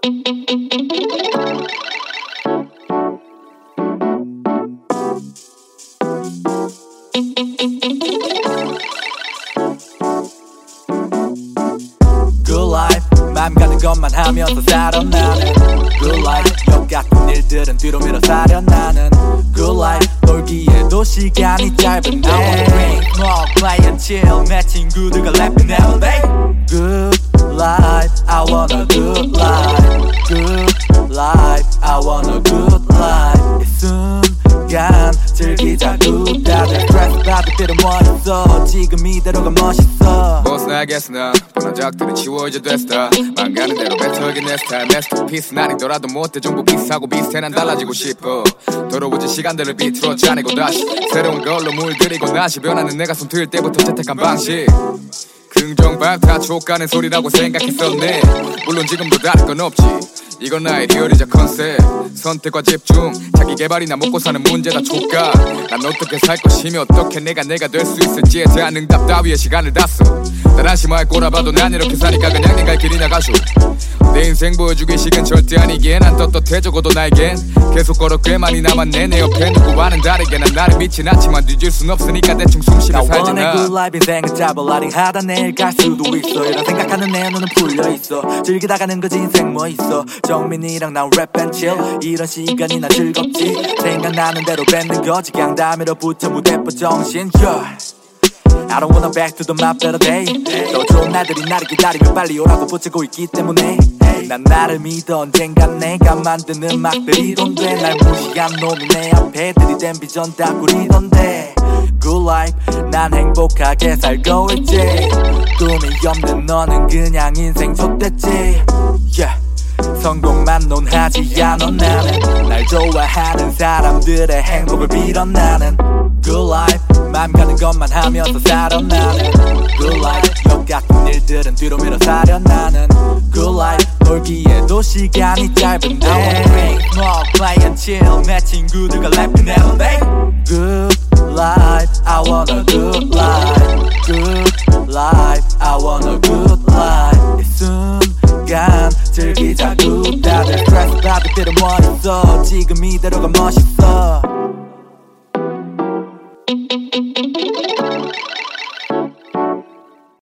Good life 맘 가는 것만 하면서 살아 나는 Good life 역 같은 일들은 뒤로 밀어 사려 나는 Good life 놀기에도 시간이 짧은데 I wanna drink, smoke, play and chill 내 친구들과 laughing all day Good life I want a good life Good life I want a good life 이 순간 즐기자고 다들 스트레스 받을 필요 뭐 있어 지금 이대로가 멋있어 Boss 나겠어 나 뻔한 적들은 치워 이제 됐어 맘 가는 대로 뱉어긴 내 스타일 마스터피스 아니더라도 못해 전부 비슷하고 비슷해 난 달라지고 싶어 더러워진 시간들을 비틀어 짜내고 다시 새로운 걸로 물들이고 다시 변하는 내가 손 들 때부터 채택한 방식 긍정 반타 촉가는 소리라고 생각했었네 물론 지금도 다를 건 없지 이건 나의 리얼이자 컨셉 선택과 집중 자기 개발이나 먹고 사는 문제다 촉각 난 어떻게 살 것이며 어떻게 내가 될 수 있을지에 대한 응답 따위에 시간을 다 써 난 한심하게 꼬라봐도 난 이렇게 사니까 그냥 네 갈 길이 나가죠 내 인생 보여주기 식은 절대 아니기에 난 떳떳해 적어도 나에겐 계속 걸어 꽤 많이 남았네 내 옆에 누구와는 다르게 난 나를 믿진 않지만 뒤질 순 없으니까 대충 숨쉬며 살지 나 원해 good life 인생은 짜발라링하다 내일 갈 수도 있어 이런 생각하는 내 눈은 풀려있어 즐기다 가는 거지 인생 뭐 있어 정민이랑 난 랩 앤 칠 이런 시간이 난 즐겁지 생각나는 대로 뱉는 거지 그냥 다 밀어붙여 무대포 정신 I don't wanna back to the my better day 더 좋은 날들이 나를 기다리며 빨리 오라고 붙이고 있기 때문에 난 나를 믿어 언젠간 내가 만든 음악들이 던데 날 무시한 놈이 내 앞에 들이댄 비전 다 꾸리던데 Good life 난 행복하게 살고 있지 꿈이 없는 너는 그냥 인생 좆됐지 yeah. 성공만 논하지 않아 나는 날 좋아하는 사람들의 행복을 빌어 나는 Good life 맘 가는 것만 하면서 살아 나는 Good life 역 같은 일들은 뒤로 밀어 사려 나는 Good life 놀기에도 시간이 짧은데 I wanna drink, smoke, play and chill 내 친구들과 laughing all day Good life I want a good life Good life I want a good life 이 순간 즐기자고 다들 스트레스 받을 필요 뭐 있어 지금 이대로가 멋있어